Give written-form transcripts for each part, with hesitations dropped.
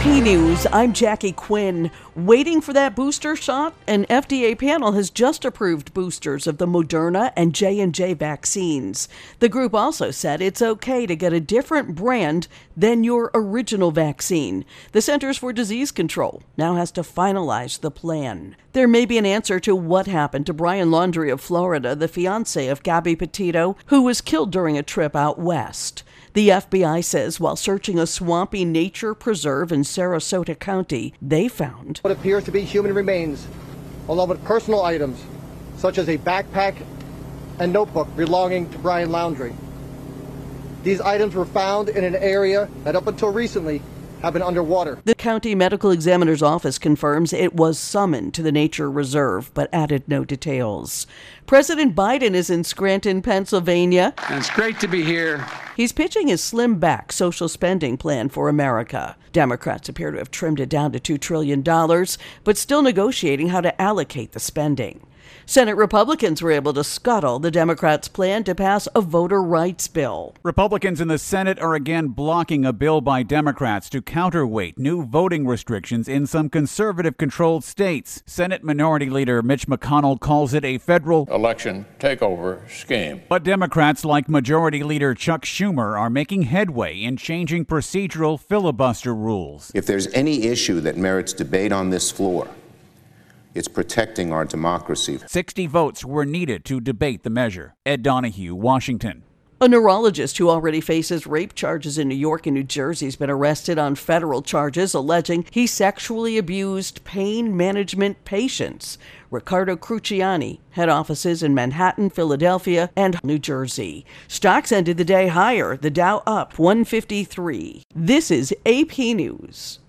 News, I'm Jackie Quinn. Waiting for that booster shot? An FDA panel has just approved boosters of the Moderna and J&J vaccines. The group also said it's okay to get a different brand than your original vaccine. The Centers for Disease Control now has to finalize the plan. There may be an answer to what happened to Brian Laundrie of Florida, the fiancé of Gabby Petito, who was killed during a trip out west. The FBI says while searching a swampy nature preserve in Sarasota County, they found what appears to be human remains, along with personal items, such as a backpack and notebook belonging to Brian Laundrie. These items were found in an area that up until recently have been underwater. The county medical examiner's office confirms it was summoned to the nature reserve, but added no details. President Biden is in Scranton, Pennsylvania. And it's great to be here. He's pitching his slim-back social spending plan for America. Democrats appear to have trimmed it down to $2 trillion, but still negotiating how to allocate the spending. Senate Republicans were able to scuttle the Democrats' plan to pass a voter rights bill. Republicans in the Senate are again blocking a bill by Democrats to counterweight new voting restrictions in some conservative-controlled states. Senate Minority Leader Mitch McConnell calls it a federal election takeover scheme. But Democrats like Majority Leader Chuck Schumer are making headway in changing procedural filibuster rules. If there's any issue that merits debate on this floor, it's protecting our democracy. 60 votes were needed to debate the measure. Ed Donahue, Washington. A neurologist who already faces rape charges in New York and New Jersey has been arrested on federal charges alleging he sexually abused pain management patients. Riccardo Cruciani had offices in Manhattan, Philadelphia, and New Jersey. Stocks ended the day higher, the Dow up 153. This is AP News.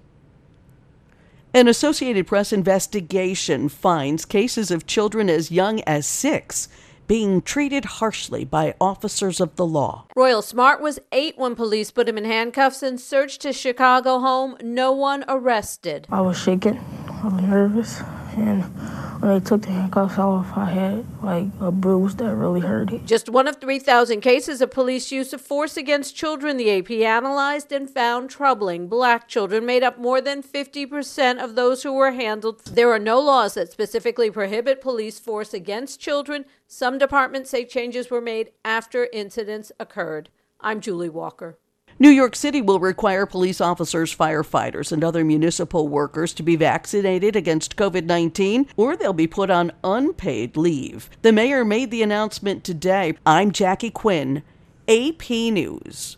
An Associated Press investigation finds cases of children as young as 6 being treated harshly by officers of the law. Royal Smart was 8 when police put him in handcuffs and searched his Chicago home. No one arrested. I was shaking. I was nervous. And when they took the handcuffs off, I had a bruise that really hurted. Just one of 3,000 cases of police use of force against children the AP analyzed and found troubling. Black children made up more than 50% of those who were handled. There are no laws that specifically prohibit police force against children. Some departments say changes were made after incidents occurred. I'm Julie Walker. New York City will require police officers, firefighters, and other municipal workers to be vaccinated against COVID-19, or they'll be put on unpaid leave. The mayor made the announcement today. I'm Jackie Quinn, AP News.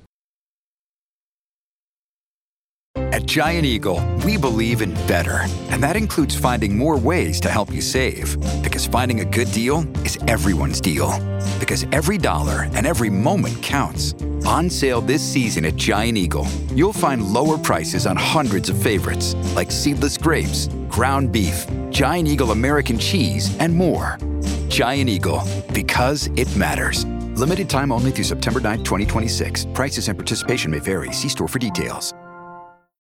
At Giant Eagle, we believe in better, and that includes finding more ways to help you save. Because finding a good deal is everyone's deal. Because every dollar and every moment counts. On sale this season at Giant Eagle, you'll find lower prices on hundreds of favorites, like seedless grapes, ground beef, Giant Eagle American cheese, and more. Giant Eagle, because it matters. Limited time only through September 9, 2026. Prices and participation may vary. See store for details.